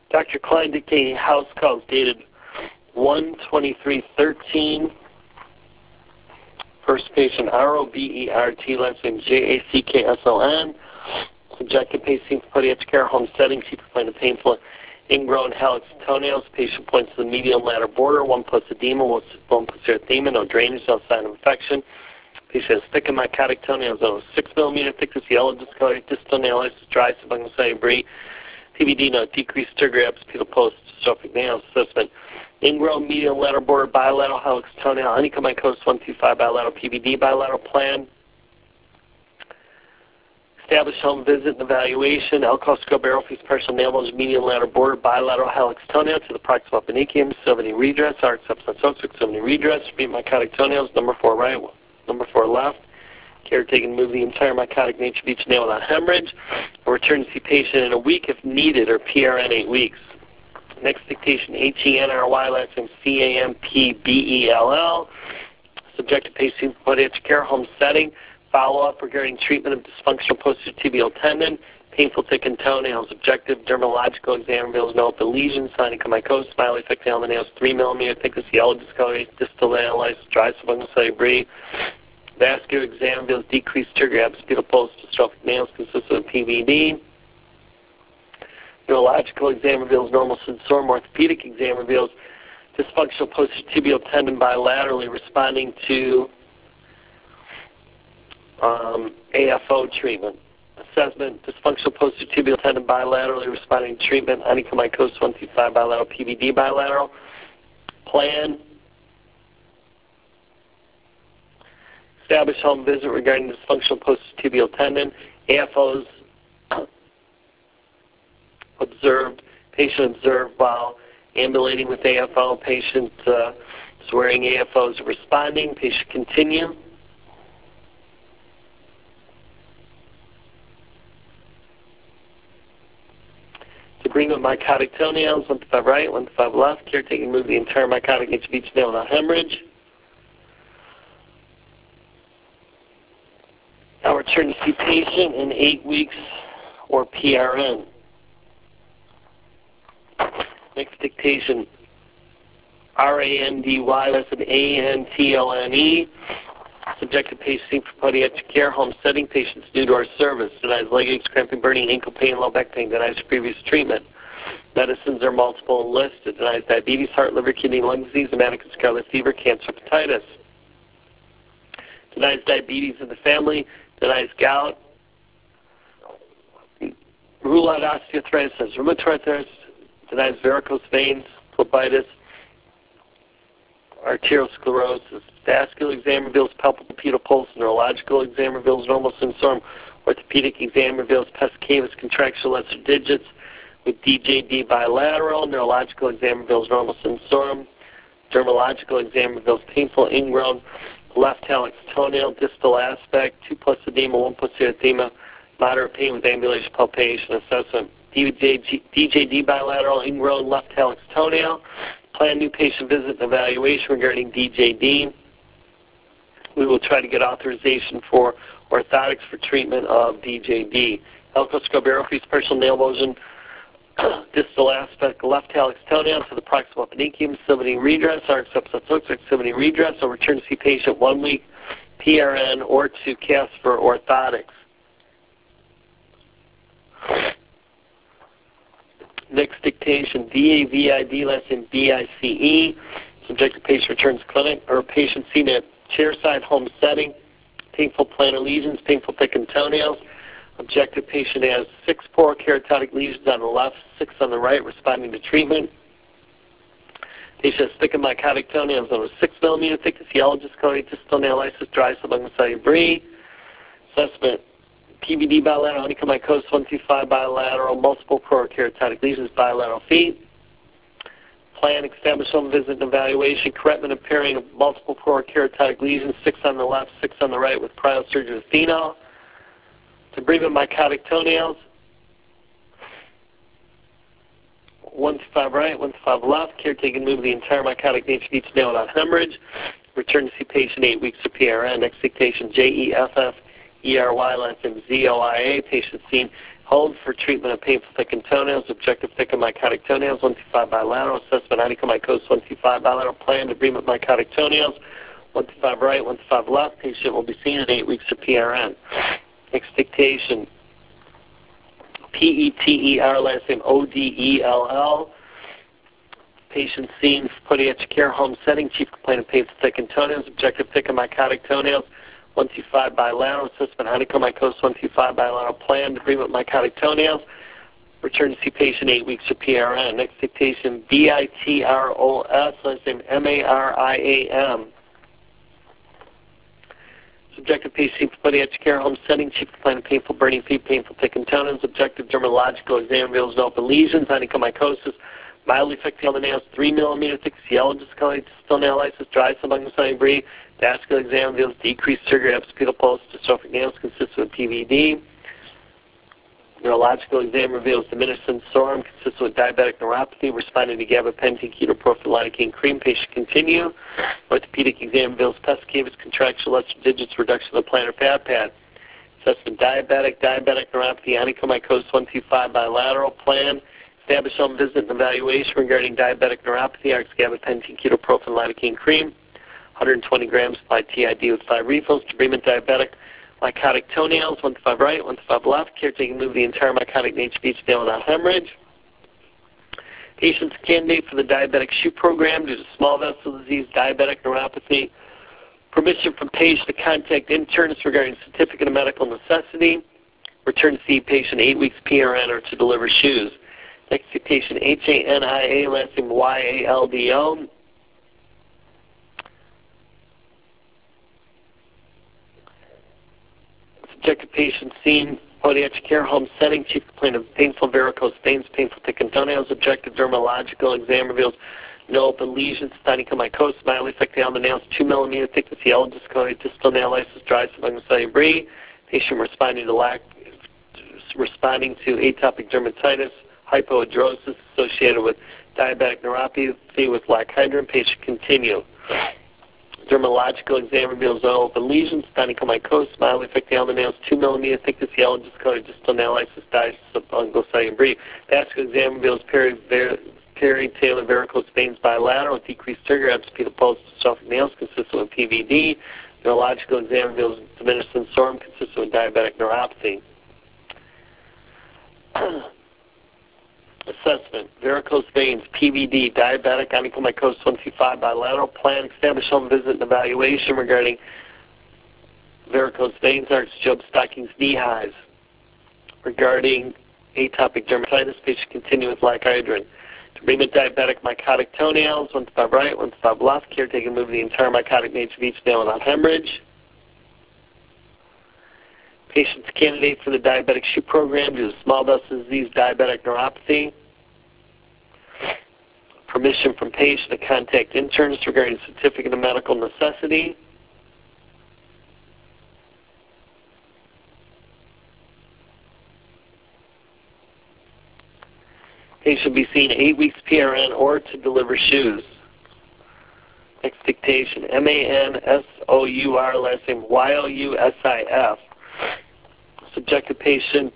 Dr. Klein dictating house calls dated 1/23/13. First patient R-O-B-E-R-T, last name J-A-C-K-S-O-N. Subjective patient podiatric care home setting. She complained of painful ingrown hallux toenails. Patient points to the medial lateral border. 1 plus edema, 1 plus erythema, no drainage, no sign of infection. Patient has thick and mycotic toenails of 6 millimeter thickness, yellow discolored distal nail, dry subungual cellular debris. PVD, no decreased tergrabs, pedal post, dystrophic nails. Assessment. Ingrown medial lateral border, bilateral hallux toenail, honeycomb mycosis 125, bilateral PVD, bilateral plan. Established home visit and evaluation. Alcohol scrub arrowface partial nail bulge, medial lateral border, bilateral hallux toenail to the proximal eponychium, extremity redress, arc substance extremity redress, repeat mycotic toenails, number 4 right, number 4 left. Care taken to move the entire mycotic nature of each nail without hemorrhage. Or return to see patient in a week if needed, or PRN 8 weeks. Next dictation, H-E-N-R-Y, last name C-A-M-P-B-E-L-L. Subjective patient podiatric care home setting. Follow-up regarding treatment of dysfunctional posterior tibial tendon, painful thickened toenails. Objective dermatological exam reveals no open lesions, onychomycosis, smiley effect nail on the nails, 3 millimeter thickness, yellow discoloration, distal nail lysis, dry subungual cellular debris. Vascular exam reveals decreased tergrabs, pedal post, dystrophic nails consistent with PVD. Neurological exam reveals normal sensorium. Orthopedic exam reveals dysfunctional posterior tibial tendon bilaterally responding to AFO treatment. Assessment, dysfunctional posterior tibial tendon bilaterally responding to treatment, onychomycosis 125, bilateral PVD bilateral. Plan, establish home visit regarding dysfunctional posterior tibial tendon. AFOs observed, patient observed while ambulating with AFO, patient wearing AFOs responding, patient continue. Agreement mycotic toenails, 1 to 5 right, 1 to 5 left. Caretaking move the entire mycotic nature of each nail without hemorrhage. Now return to see patient in 8 weeks or PRN. Next dictation, R-A-N-D-Y, lesson A-N-T-O-N-E. Subjective patient for podiatric care, home setting, patients new to our service. Denies leg aches, cramping, burning, ankle pain, low back pain. Denies previous treatment. Medicines are multiple and listed. Denies diabetes, heart, liver, kidney, lung disease, pneumatic and scarlet fever, cancer, hepatitis. Denies diabetes in the family. Denies gout. Rule out osteoarthritis, rheumatoid arthritis. Denies varicose veins, phlebitis, arteriosclerosis. Vascular exam reveals palpable pedal pulse. Neurological exam reveals normal sensorium. Orthopedic exam reveals pes cavus contraction lesser digits with DJD bilateral. Neurological exam reveals normal sensorium. Dermatological exam reveals painful ingrown left hallux toenail, distal aspect, 2 plus edema, 1 plus erythema, moderate pain with ambulation palpation. Assessment, DJD bilateral, ingrown left hallux toenail. Plan new patient visit and evaluation regarding DJD. We will try to get authorization for orthotics for treatment of DJD. Alcohol scrub arrowface partial nail motion, distal aspect, left hallux toenail to the proximal eponychium, extremity redress, arc substance extremity redress, or return to see patient 1 week PRN or to cast for orthotics. Next dictation, DAVID, lesson BICE. Subjective patient returns clinic, or patient seen at chairside home setting, painful plantar lesions, painful thickened toenails. Objective patient has 6 porokeratotic lesions on the left, 6 on the right, responding to treatment. Patient has thickened mycotic toenails over 6 millimeter thickness, yellow discolored distal nail lysis, dry subungual cellular debris. Assessment, PVD bilateral, onychomycosis 125 bilateral, multiple porokeratotic lesions, bilateral feet. Plan, establish home visit and evaluation, correctment of pairing of multiple porokeratotic lesions, 6 on the left, 6 on the right, with cryosurgery with phenol. Debridement mycotic toenails, 1 to 5 right, 1 to 5 left. Caretaking move the entire mycotic nature of each nail without hemorrhage. Return to see patient 8 weeks of PRN. Next dictation, JEFF E-R-Y, last name Z-O-I-A. Patient seen home for treatment of painful thickened toenails, objective thickened mycotic toenails, 125 bilateral, assessment onychomycosis, 125 bilateral, planned debridement mycotic toenails, 125 right, 125 left. Patient will be seen in 8 weeks of PRN. Next dictation, P-E-T-E-R, last name O-D-E-L-L. Patient seen for podiatric care, home setting, chief complaint of painful thickened toenails, objective thickened mycotic toenails, 125 bilateral, assessment onychomycosis, 125 bilateral, planned debridement mycotic toenails. Return to see patient 8 weeks of PRN. Next dictation, B-I-T-R-O-S, last name M-A-R-I-A-M. Subjective patient for podiatric care, home setting, chief complaint of painful burning feet, painful thickened toenails, objective dermatological exam reveals no open lesions, onychomycosis, mildly affecting on the nails, 3 millimeter thickness, yellow discolored distal nail lysis, dry subungual debris. Vascular exam reveals decreased surgery, epispedal pulse, dystrophic nails consistent with PVD. Neurological exam reveals diminished sensorum consistent with diabetic neuropathy, responding to gabapentin, ketoprofen, lidocaine cream. Patient continue. Orthopedic exam reveals pes cavus, contracture, lesser digits, reduction of the plantar fat pad. Assessment diabetic neuropathy, onychomycosis, 125 bilateral, plan. Establish home visit and evaluation regarding diabetic neuropathy, RX gabapentin, ketoprofen, lidocaine cream. 120 grams by TID with 5 refills. Debridement diabetic mycotic toenails, 125 right, 125 left. Caretaking move the entire mycotic nature of each nail without hemorrhage. Patient's candidate for the diabetic shoe program due to small vessel disease, diabetic neuropathy. Permission from patient to contact internist regarding certificate of medical necessity. Return to see patient 8 weeks PRN or to deliver shoes. Next dictation, H-A-N-I-A, last name Y-A-L-D-O. Subjective patient seen, podiatric care, home setting, chief complaint of painful varicose veins, painful thickened toenails, objective dermatological exam reveals no open lesions, onychomycosis, mildly affecting on the nails, 2 millimeter thickness, yellow discolored distal nail lysis, dry subungual debris. Patient responding to atopic dermatitis, hypohidrosis associated with diabetic neuropathy with lac hydrin. Patient continue. Dermatological exam reveals no open lesions, onychomycosis, mildly affecting on the nails, 2 millimeter thickness, yellow discolored distal nail lysis, dye subungual debris. Vascular exam reveals peritalar varicose veins bilateral, decreased surgery, epispedal pulse, dystrophic nails consistent with PVD. Neurological exam reveals diminished sensorum consistent with diabetic neuropathy. Assessment, varicose veins, PVD, diabetic, onychomycosis, 125 bilateral, plan, establish home visit and evaluation regarding varicose veins, arch, job stockings, knee highs. Regarding atopic dermatitis, patient continue with lac hydrin. Debridement diabetic mycotic toenails, 125 right, 125 left. Caretaker move the entire mycotic nature of each nail without hemorrhage. Patient's candidate for the diabetic shoe program due to small vessel disease, diabetic neuropathy. Permission from patient to contact internist regarding certificate of medical necessity. Patient be seen 8 weeks PRN or to deliver shoes. Next dictation, M-A-N-S-O-U-R, last name Y-O-U-S-I-F. Subjective patient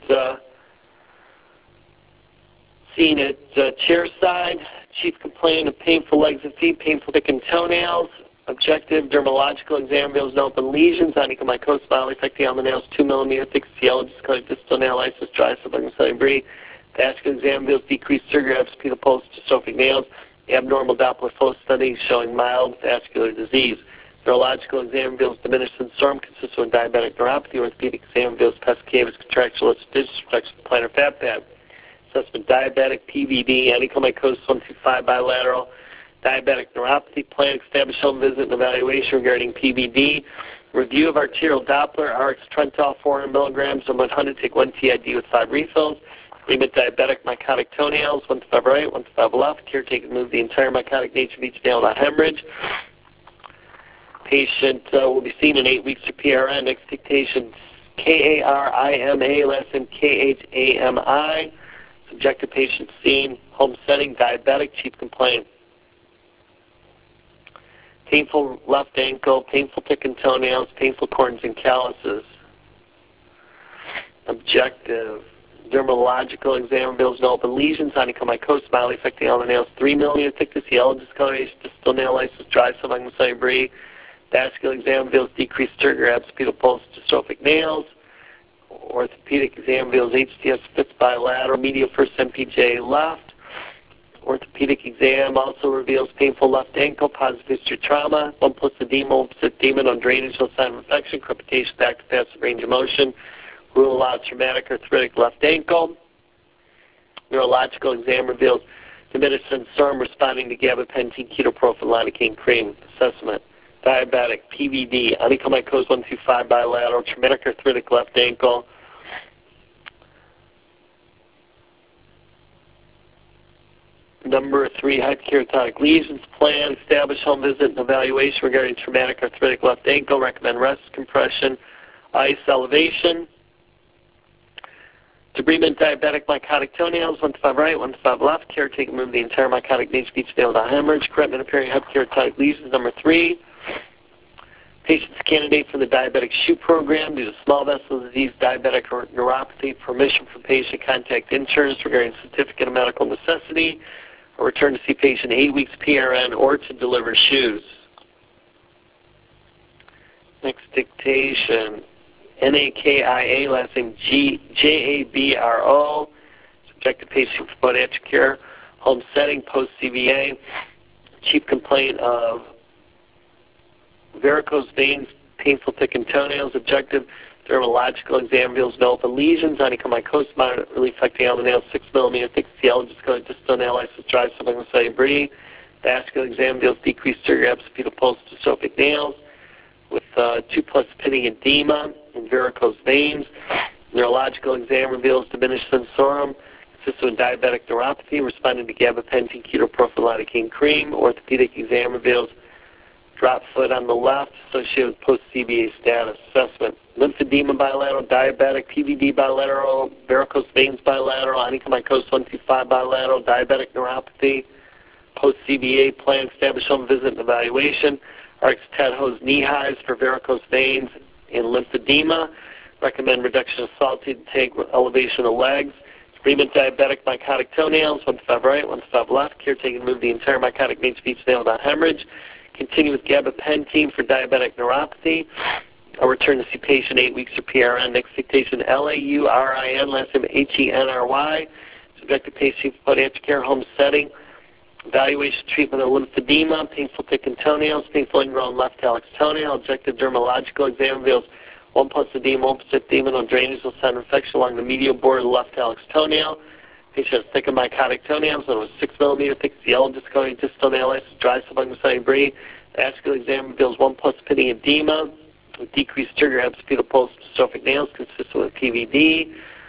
seen at chair side, chief complaint of painful legs and feet, painful thickened toenails. Objective dermatological exam reveals no open lesions, onychomycosis, mildly affecting on the nails, 2 millimeter thickness, yellow discolored distal nail lysis, dry subungual debris. Vascular exam reveals decreased surgery, epispedal pulse, dystrophic nails. Abnormal Doppler flow study showing mild vascular disease. Neurological exam reveals diminished sensorum consistent with diabetic neuropathy. Orthopedic exam reveals pes cavus, contracture, lesser digits, reduction of the plantar fat pad. Assessment diabetic, PVD, onychomycosis, 125 bilateral, diabetic neuropathy. Plan, establish home visit and evaluation regarding PVD. Review of arterial Doppler, RX Trental, 400 milligrams or 100, take 1 TID with 5 refills. Debridement diabetic mycotic toenails, 125 right, 125 left. Caretaker move the entire mycotic nature of each nail without hemorrhage. Patient will be seen in 8 weeks of PRN. Next dictation, K-A-R-I-M-A, last name K-H-A-M-I. Subjective patient seen, home setting, diabetic, chief complaint. Painful left ankle, painful thickened toenails, painful corns and calluses. Objective. Dermatological exam reveals no open lesions, onychomycosis, mildly affecting all the nails, 3 millimeter thickness, yellow discoloration, distal nail lysis, dry subungual cellular debris. Vascular exam reveals decreased trigger, abscopal pulse, dystrophic nails. Orthopedic exam reveals HTS fits bilateral, medial first MPJ left. Orthopedic exam also reveals painful left ankle, positive history trauma, 1 plus edema, 1 plus edema, no drainage, no sign of infection, crepitation, active passive range of motion. Rule out traumatic arthritic left ankle. Neurological exam reveals diminished sensorum responding to gabapentin, ketoprofen, lidocaine cream. Assessment. Diabetic, PVD, onychomycosis 125 bilateral, traumatic arthritic left ankle. Number 3, hyperkeratotic lesions. Plan, establish home visit and evaluation regarding traumatic arthritic left ankle. Recommend rest compression, ice elevation. Debridement diabetic mycotic toenails, 1 to 5 right, 1 to 5 left. Caretaker move the entire mycotic nature of each nail without hemorrhage. Correctment appearing hyperkeratotic lesions. Number 3. Patient's candidate for the diabetic shoe program due to small vessel disease, diabetic neuropathy. Permission for patient contact insurance regarding certificate of medical necessity. Or return to see patient 8 weeks PRN or to deliver shoes. Next dictation. NAKIA, last name JABRO. Subjective patient for podiatric care. Home setting, post-CVA. Chief complaint of varicose veins, painful thickened toenails. Objective dermatological exam reveals no open lesions. Onychomycosis, moderately affecting all the nails, 6 millimeter thick, yellow distal nail lysis, dry subungual cellular debris. Vascular exam reveals decreased trigger, abscopal pulse, dystrophic nails with 2 plus pitting edema in varicose veins. Neurological exam reveals diminished sensorum, consistent with diabetic neuropathy, responding to gabapentin, ketoprofen, lidocaine cream. Orthopedic exam reveals drop foot on the left, associated with post-CVA status. Assessment. Lymphedema bilateral, diabetic, PVD bilateral, varicose veins bilateral, onychomycosis 125 bilateral, diabetic neuropathy, post-CVA. Plan, establish home visit and evaluation. RX Ted-Hose knee highs for varicose veins and lymphedema. Recommend reduction of salt intake with elevation of legs. Debridement diabetic mycotic toenails, 1 to 5 right, 1 to 5 left. Caretaker move the entire mycotic nature of each nail without hemorrhage. Continue with gabapentin for diabetic neuropathy. I'll return to see patient 8 weeks of PRN. Next dictation, LAURIN, last name HENRY. Subjective patient for podiatric care, home setting. Evaluation treatment of lymphedema, painful thickened toenails, painful ingrown left hallux toenail. Objective dermatological exam reveals 1 plus edema, 1 plus edema, no drainage, no sign of infection along the medial border of the left hallux toenail. Patient has thickened mycotic toenails and was 6 millimeter thick, yellow discoloring distal nail lysis, dry subungual cellular debris. Vascular exam reveals 1 plus pitting edema with decreased trigger, abscopal pulse, dystrophic nails consistent with PVD.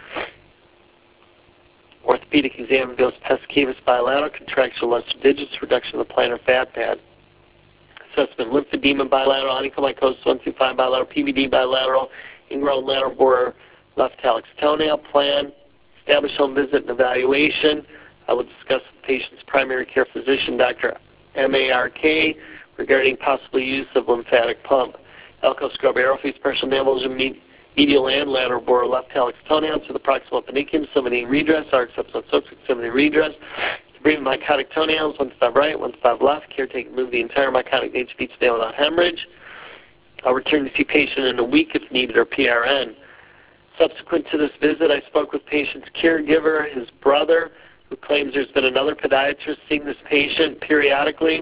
Orthopedic exam reveals pes cavus bilateral, contracture lesser digits, reduction of the plantar fat pad. Assessment, lymphedema bilateral, onychomycosis 125 bilateral, PVD bilateral, ingrown lateral border left hallux toenail. Plan, establish home visit and evaluation. I will discuss with the patient's primary care physician, Dr. MARK, regarding possible use of lymphatic pump. Elko scrub aerofees partial nail medial and lateral border left hallux toenail to the proximal penicillin, symmetry redress, arc subsubscript symmetry redress. Debridement mycotic toenails, 1 to 5 right, 1 to 5 left. Caretaker move the entire mycotic nature of each nail without hemorrhage. I'll return to see patient in a week if needed or PRN. Subsequent to this visit, I spoke with patient's caregiver, his brother, who claims there's been another podiatrist seeing this patient periodically.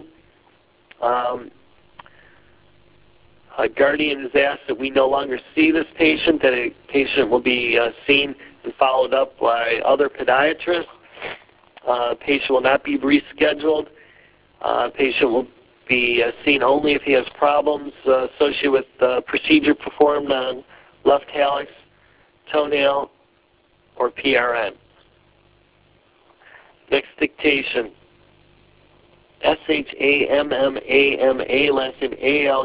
A guardian has asked that we no longer see this patient, that a patient will be seen and followed up by other podiatrists. Patient will not be rescheduled. Patient will be seen only if he has problems associated with procedure performed on left hallux, toenail, or PRN. Next dictation. SHAMMAMA, last name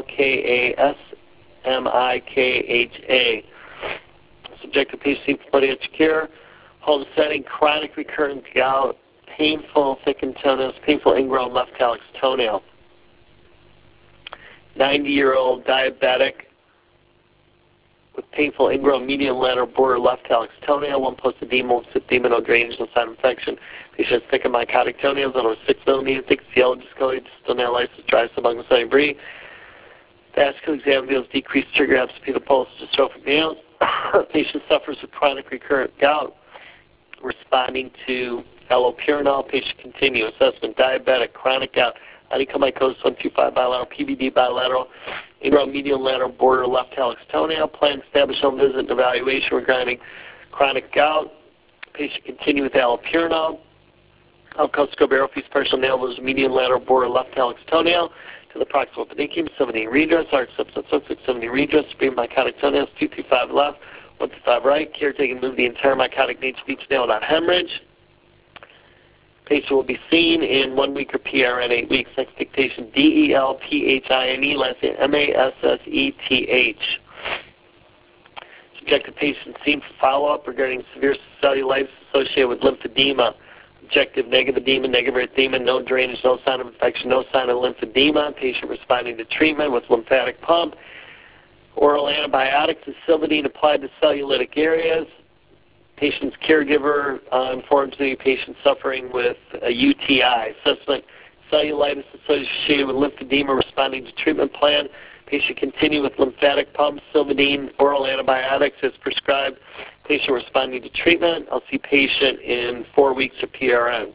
ALKASMIKHA. Subjective patient for podiatric care. Home setting, chronic recurrent gout, painful thickened toenails, painful ingrown left hallux toenail. 90-year-old diabetic, with painful ingrown medial lateral border left hallux toenail, 1 plus edema, with edema, no drainage, no sign of infection. Patient has thick and mycotic toenails on over 6 millimeter thick, yellow discolored, distal nail lysis, dry subungual cellular debris. Vascular exam reveals decreased trigger abscopal pulse, dystrophic nails. Patient suffers with chronic recurrent gout, responding to allopurinol. Patient continue. Assessment: diabetic, chronic gout, onychomycosis 125 bilateral, PVD bilateral, ingrown medial lateral border left hallux toenail. Plan establish home visit and evaluation regarding chronic gout. Patient continue with allopurinol. Alcoscope aerofees partial nail was median lateral border left hallux toenail to the proximal pedicum, 70 redress, arch substance 70 redress, supreme mycotic toenails, 225 left, 125 right. Caretaking move the entire mycotic nature of each nail, not hemorrhage. Patient will be seen in 1 week or PRN 8 weeks. Next dictation: DELPHINE, last name MASSETH. Subjective patient seen for follow-up regarding severe cellulitis associated with lymphedema. Objective: negative edema, negative erythema, no drainage, no sign of infection, no sign of lymphedema. Patient responding to treatment with lymphatic pump. Oral antibiotics and Silvadene applied to cellulitic areas. Patient's caregiver informs the patient suffering with a UTI. Assessment: cellulitis associated with lymphedema, responding to treatment plan. Patient continue with lymphatic pump, Silvadene, oral antibiotics as prescribed. Patient responding to treatment. I'll see patient in 4 weeks of PRN.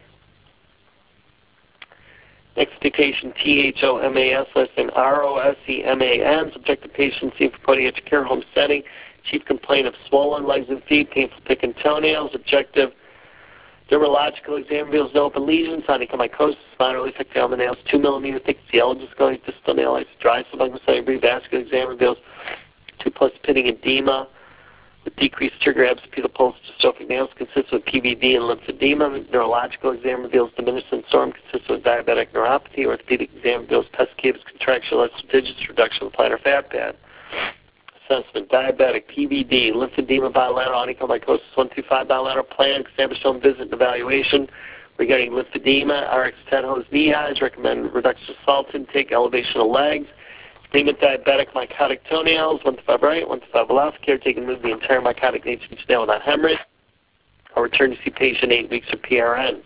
Next dictation: THOMAS, last name ROSEMAN. Subjective patient seen for podiatric care home setting. Chief complaint of swollen legs and feet, painful thickened toenails. Objective: dermatological exam reveals no open lesions, onychomycosis, moderately affected on the nails, 2 millimeter thick, yellow discolored, distal nail lysis, dry subungual cellular debris. Vascular exam reveals 2 plus pitting edema with decreased trigger abscopal pulse, dystrophic nails, consistent with PVD and lymphedema. Neurological exam reveals diminished sensorium, consistent with diabetic neuropathy. Orthopedic exam reveals pes cavus contraction, lesser digits, reduction of the plantar fat pad. Assessment: diabetic, PVD, lymphedema bilateral, onychomycosis 125 bilateral. Plan establish home visit and evaluation regarding lymphedema. RX10 hose knee highs. Recommend reduction of salt intake, elevation of legs. Agreement: diabetic, mycotic toenails, 125 right, 125 left. Caretaking move the entire mycotic nature of each nail without hemorrhage. I'll return to see patient 8 weeks of PRN.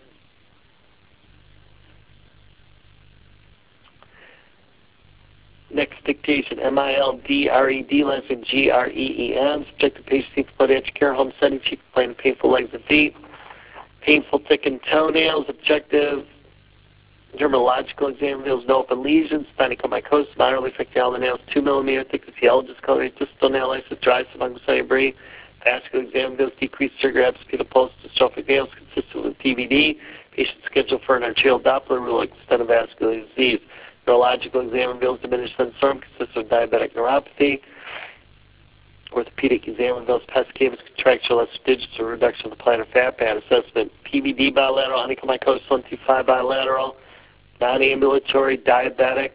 Next dictation: MILDRED, last name GREEN. Subjective patient seen for podiatric care home setting. Chief complaint of painful legs and feet, painful thickened toenails. Objective: dermatological exam reveals no open lesions, onychomycosis, moderately affected on the nails, 2 millimeter thickness, yellow discolored, distal nail lysis, dry subungual cellular debris. Vascular exam reveals decreased trigger abscopal pulse, dystrophic nails, consistent with PVD. Patient scheduled for an arterial Doppler will extend vascular disease. Neurological exam reveals diminished sensorium, consistent with diabetic neuropathy. Orthopedic exam reveals pes cavus contraction, lesser digits, or reduction of the plantar fat pad. Assessment: PVD bilateral, onychomycosis 125 bilateral, non-ambulatory, diabetic.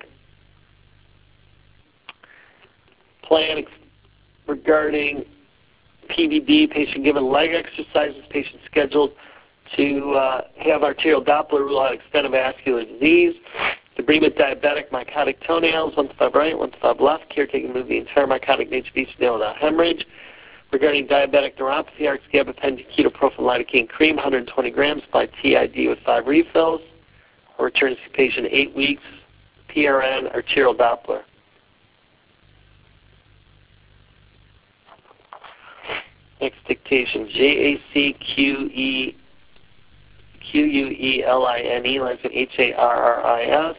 Plan regarding PVD: patient given leg exercises. Patient scheduled to have arterial Doppler rule out extent of vascular disease. Debridement: diabetic, mycotic toenails, 125 right, 125 left. Caretaking move the entire mycotic nature of each nail without hemorrhage. Regarding diabetic neuropathy, RX gabapentin ketoprofen lidocaine cream, 120 grams by TID with 5 refills. I'll return to see patient 8 weeks, PRN, arterial Doppler. Next dictation: JACQUELINE, last name HARRIS.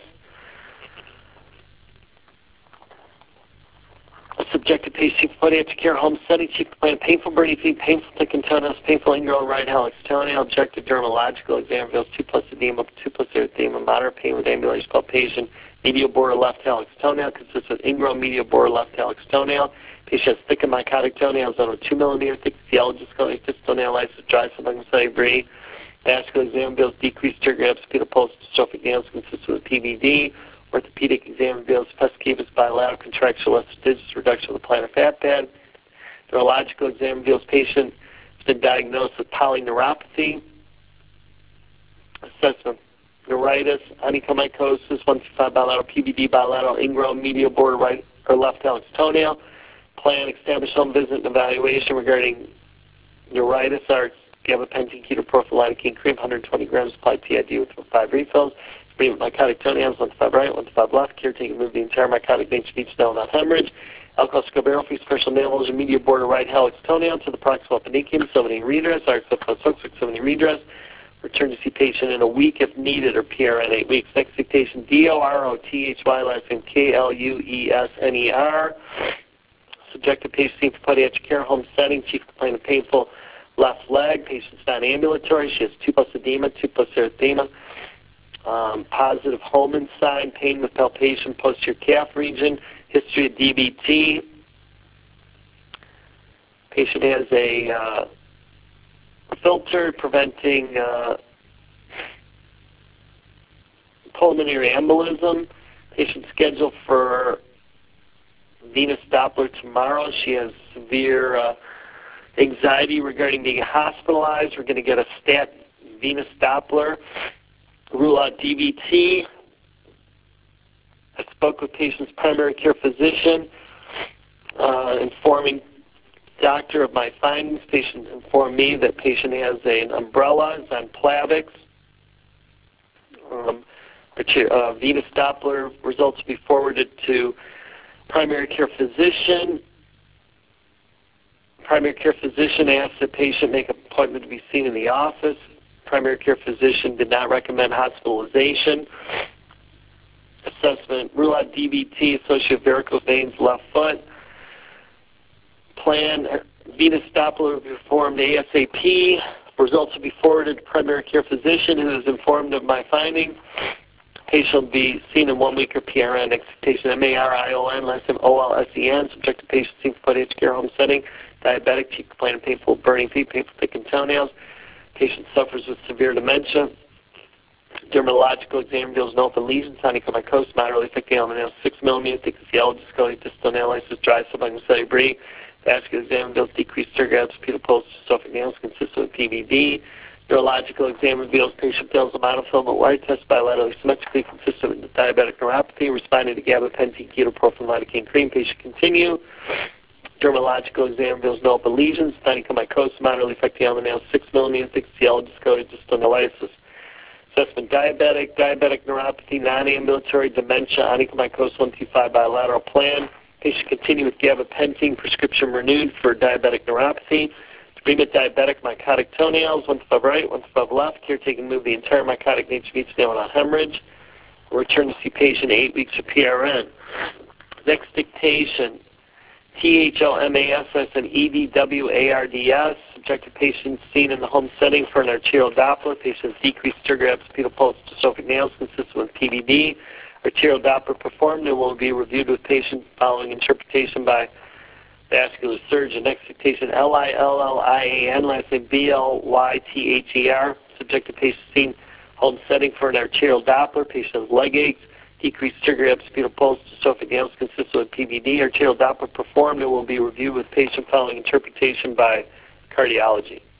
A subjective patient for podiatric care home setting. Chief complaint of painful burning feet, painful thickened toenails, painful ingrown right hallux toenail. Objective dermatological exam reveals 2 plus edema, 2 plus erythema, moderate pain with ambulation palpation, medial border left hallux toenail, consists of ingrown medial border left hallux toenail. Patient has thickened mycotic toenails on a 2 millimeter thick, yellow discolored, distal nail lysis, dry subungual cellular debris. Vascular exam reveals decreased trigger abscopal pulse, dystrophic nails, consistent with PVD. Orthopedic exam reveals pes cavus bilateral contraction, lesser digits, reduction of the plantar fat pad. Neurological exam reveals patient has been diagnosed with polyneuropathy. Assessment: neuritis, onychomycosis, 125 bilateral, PVD bilateral, ingrown medial border right or left hallux toenail. plan, establish home visit and evaluation regarding neuritis, ARDS, gabapentin, ketoprofen, lidocaine cream, 120 grams applied PID with 5 refills. Bring with mycotic toenails, 1 to 5 right, 1 to 5 left. Caretaker remove the entire mycotic vein to each nail, not hemorrhage. Alcohol scobarrel, special nail lesion, media border right helix toenail to the proximal appendiculum, 70 redress, ARDS 70 redress. Return to see patient in a week if needed, or PRN 8 weeks. Next dictation, DOROTHY, last name KLUESNER. Subjective patient seen for podiatric care, home setting, chief complaint of painful left leg. Patient's non-ambulatory. She has 2 plus edema, 2 plus erythema. Positive Holman sign, pain with palpation, posterior calf region, history of DVT. Patient has a filter preventing pulmonary embolism. Patient scheduled for venous Doppler tomorrow. She has severe anxiety regarding being hospitalized. We're going to get a stat venous Doppler. Rule out DVT. I spoke with patient's primary care physician, informing doctor of my findings. Patient informed me that patient has an umbrella, is on Plavix. Venous Doppler results will be forwarded to primary care physician. Primary care physician asked the patient make an appointment to be seen in the office. Primary care physician did not recommend hospitalization. Assessment, rule out DVT, associated varicose veins, left foot. Plan, venous Doppler will be performed ASAP. Results will be forwarded to primary care physician who is informed of my findings. Patient will be seen in 1 week or PRN. Excitation, MARION, last name OLSEN. Subjective patient seen for podiatric care home setting. Diabetic, chief complaint of painful burning feet, painful thickened toenails. Patient suffers with severe dementia. Dermatological exam reveals no open lesions, onychomycosis, moderately thick nail nails, 6 millimeter thick yellow discoid, distal nail lysis, dry subungular brie. Vascular exam reveals decreased tergabs, pedal pulse, dystrophic nails consistent with PVD. Neurological exam reveals patient fails a monofilament white test bilaterally symmetrically consistent with diabetic neuropathy, responding to gabapentin, ketoprofen, lidocaine cream. Patient continue. Dermatological exam reveals no open lesions, onychomycosis, moderately affecting the nails, 6 millimeter thick yellow discoid, distal nail lysis. Assessment, diabetic neuropathy, non-ambulatory dementia, onychomycosis 125 bilateral plan. Patient continue with gabapentin, prescription renewed for diabetic neuropathy. Remit diabetic mycotic toenails, 1 to 5 right, 1 to 5 left. Caretaker move the entire mycotic nature of each nail without hemorrhage. Return to see patient 8 weeks of PRN. Next dictation, THOMASS and EDWARDS. Subjective patient seen in the home setting for an arterial Doppler. Patient's decreased tergabs, pedal pulse, dystrophic nails consistent with PVD. Arterial Doppler performed and will be reviewed with patient following interpretation by vascular surgeon. Next dictation, LILLIAN, last name BLYTHER. Subjective patient seen home setting for an arterial Doppler. Patient has leg aches, decreased tergabs, pedal pulse, dystrophic nails consistent with PVD. Arterial Doppler performed and will be reviewed with patient following interpretation by cardiology.